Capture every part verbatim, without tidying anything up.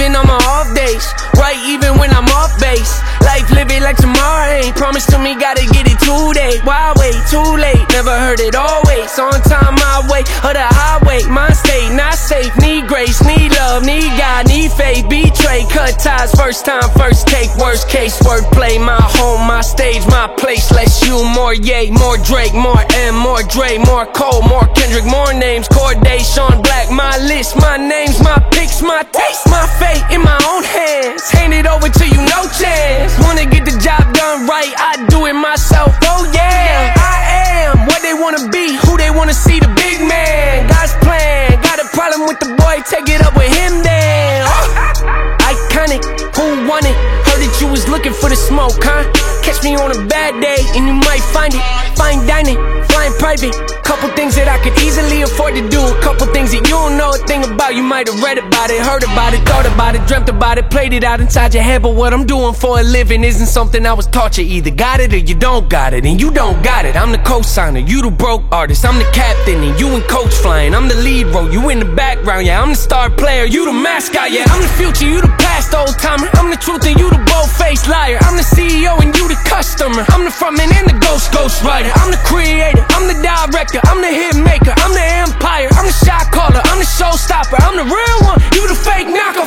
even on my off days, right even when I'm off base. Life live it like tomorrow ain't promised to me, gotta get it today. Why wait, too late, never heard it always. On time, my way, or the highway. My state, not safe, need grace, need love, need God, need faith. Betray, cut ties, first time, first take. Worst case, wordplay, my home, my stage, my place. Less you, more Ye, more Drake, more M, more Dre, more Cole, more Kendrick, more names. Corday, Sean Black, my list, my names, my picks, my taste, my fate in my own hands. Hand it over to you, no chance. Wanna get the job done right, I do it myself. Oh yeah, I am what they wanna be, who they wanna see, the big man. God's plan, got a problem with the boy, take it up with him then. Oh. Iconic, who won it? Heard that you was looking for the smoke, huh? Catch me on a bad day and you might find it. Fine dining, flying private. Couple things that I could easily afford to do. A couple things that you don't know a thing about. You might have read about it, heard about it, thought about it, dreamt about it, played it out inside your head. But what I'm doing for a living isn't something I was taught. You either got it or you don't got it, and you don't got it. I'm the co-signer, you the broke artist. I'm the captain and you in coach flying. I'm the lead role, you in the background. Yeah, I'm the star player, you the mascot. Yeah, I'm the future, you the past, old timer. I'm the truth and you the bold-faced liar. I'm the C E O and you the customer. I'm the frontman and the ghost ghost writer. I'm the creator, I'm the director, I'm the hit maker, I'm the empire, I'm the shot caller, I'm the showstopper, I'm the real one, you the fake knockoff.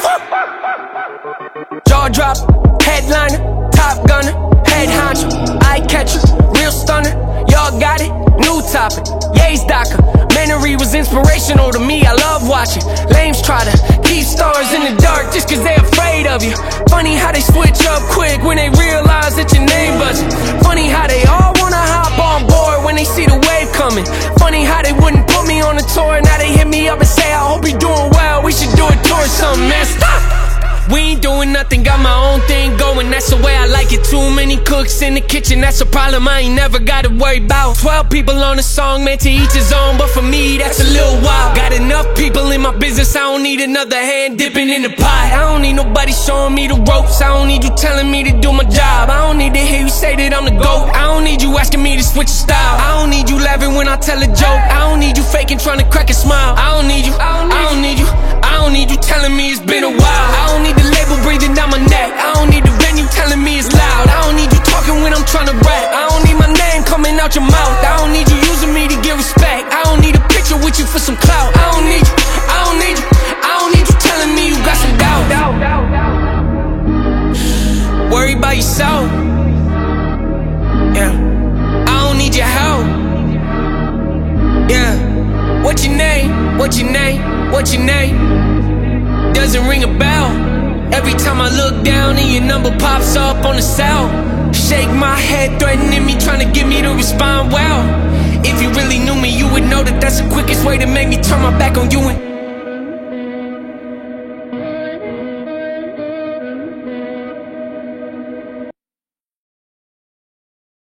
Jaw drop, headliner, top gunner, head honcho, eye catcher, real stunner. Y'all got it, new topic, Ye's Docker. Mannery was inspirational to me, I love watching lames try to keep stars in the dark just cause they afraid of you. Funny how they switch up quick when they realize that your name buzzing. Funny how they all wanna hop on board when they see the wave coming. Funny how they wouldn't put me on a tour, now they hit me up and say I hope you're doing well, we should do a tour or something, man. Stop! We ain't doing nothing, got my own thing going, that's the way I like it. Too many cooks in the kitchen, that's a problem I ain't never gotta worry about. Twelve people on a song, man, to each his own, but for me, that's a little wild. Got enough people in my business, I don't need another hand dipping in the pot. I don't need nobody showing me the ropes, I don't need you telling me to do my job. I don't need to hear you say that I'm the GOAT, I don't need you asking me to switch your style. I don't need you laughing when I tell a joke, I don't need you faking trying to crack a smile. I don't need you, I don't need you, I don't need you telling me it's been a while. I don't need the label breathing down my neck, I don't need the venue telling me it's loud. I don't need you talking when I'm trying to rap, I don't need my name coming out your mouth. I don't need you using me to get respect, I don't need a picture with you for some clout. I don't need you, I don't need you, I don't need you telling me you got some doubt. Worry about yourself, yeah, I don't need your help, yeah. What's your name, what's your name, what's your name? Doesn't ring a bell. Every time I look down and your number pops up on the cell. Shake my head, threatening me, trying to get me to respond well. If you really knew me, you would know that that's the quickest way to make me turn my back on you and